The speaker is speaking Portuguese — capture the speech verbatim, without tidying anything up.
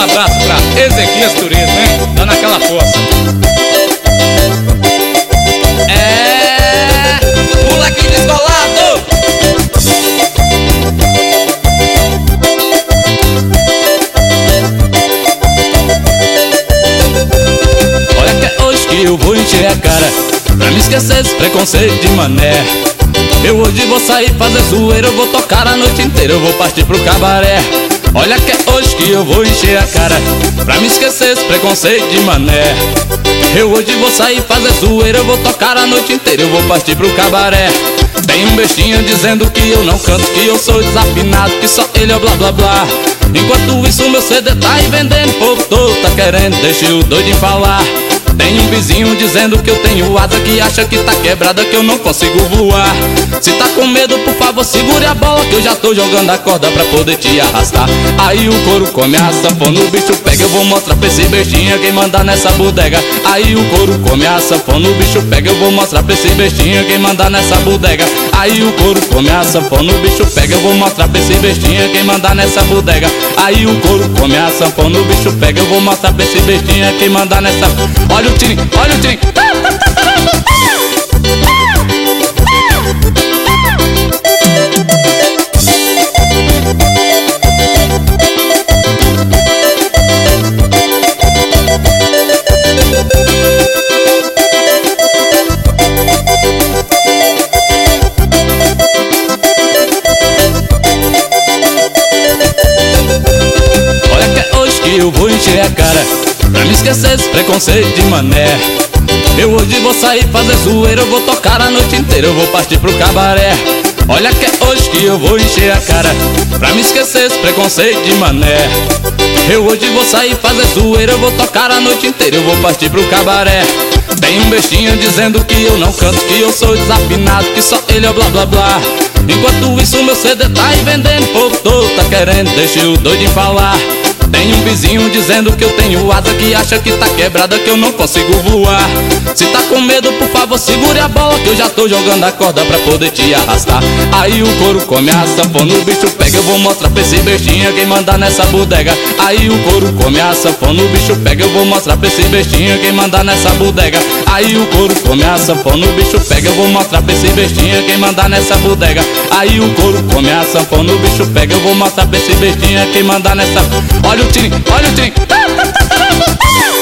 abraço pra Ezequias Turismo, hein? Dando aquela força. É, moleque descolado. Olha que é hoje que eu vou encher a cara, pra me esquecer esse preconceito de mané. Eu hoje vou sair fazer zoeira, eu vou tocar a noite inteira, eu vou partir pro cabaré. Olha que é hoje que eu vou encher a cara, pra me esquecer esse preconceito de mané. Eu hoje vou sair fazer zoeira, eu vou tocar a noite inteira, eu vou partir pro cabaré. Tem um bestinho dizendo que eu não canto, que eu sou desafinado, que só ele é o blá blá blá. Enquanto isso meu C D tá aí vendendo, o povo todo tá querendo, deixa o doido em falar. Tem um vizinho dizendo que eu tenho asa, que acha que tá quebrada, que eu não consigo voar. Se tá com medo, por favor, segure a bola, que eu já tô jogando a corda pra poder te arrastar. Aí o couro come a sanfona, o bicho pega, eu vou mostrar pra esse bestinha quem manda nessa bodega. Aí o couro come a sanfona, o bicho pega, eu vou mostrar pra esse bestinha quem manda nessa bodega. Aí o couro come a sanfona, o bicho pega, eu vou mostrar pra esse bestinha quem manda nessa bodega. Aí o couro come a sanfona, o bicho pega, eu vou mostrar pra esse bestinha quem manda nessa. Olha o trim, olha o trim. Olha que é hoje que eu vou encher a cara, pra me esquecer esse preconceito de mané. Eu hoje vou sair fazer zoeira, eu vou tocar a noite inteira, eu vou partir pro cabaré. Olha que é hoje que eu vou encher a cara, pra me esquecer esse preconceito de mané. Eu hoje vou sair fazer zoeira, eu vou tocar a noite inteira, eu vou partir pro cabaré. Tem um bestinho dizendo que eu não canto, que eu sou desafinado, que só ele é o blá blá blá. Enquanto isso meu C D tá aí vendendo, o povo todo tá querendo, deixa o doido em falar. Tem um vizinho dizendo que eu tenho asa, que acha que tá quebrada, que eu não consigo voar. Se tá com medo, por favor, segure a bola, que eu já tô jogando a corda pra poder te arrastar. Aí o couro come a sanfona, o bicho pega, eu vou mostrar pra esse bestinha quem manda nessa bodega. Aí o couro come a sanfona, o bicho pega, eu vou mostrar pra esse bestinha quem manda nessa bodega. Aí o couro come a sanfona, o bicho pega, eu vou mostrar pra esse bestinha quem manda nessa bodega. Aí o couro come a sanfona, o bicho pega, eu vou mostrar pra esse bestinha quem manda nessa. Olha o trim, olha o trim.